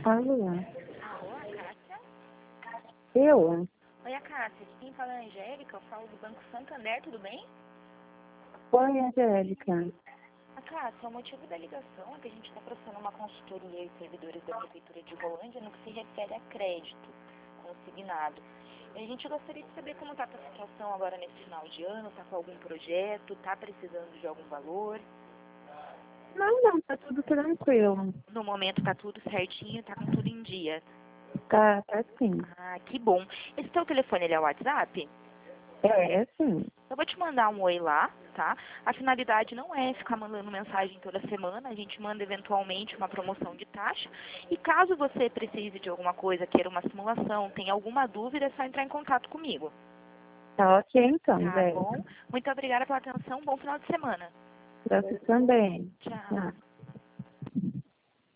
Alô? Alô, a Cássia? Eu? Oi, a Cássia. Aqui quem fala é a Angélica, eu falo do Banco Santander, tudo bem? Oi, Angélica. A Cássia, o motivo da ligação é que a gente está prestando uma consultoria e servidores da Prefeitura de Rolândia no que se refere a crédito consignado. E a gente gostaria de saber como está a tua situação agora nesse final de ano, está com algum projeto, está precisando de algum valor? Não, tá tudo tranquilo. No momento está tudo certinho, está com tudo em dia. Tá sim. Ah, que bom. Esse teu telefone, ele é o WhatsApp? É sim. Eu vou te mandar um oi lá, tá? A finalidade não é ficar mandando mensagem toda semana, a gente manda eventualmente uma promoção de taxa. E caso você precise de alguma coisa, queira uma simulação, tenha alguma dúvida, é só entrar em contato comigo. Tá ok então, Tá Angélica. bom? Muito obrigada pela atenção, bom final de semana. Pra você também. Tchau. Tchau.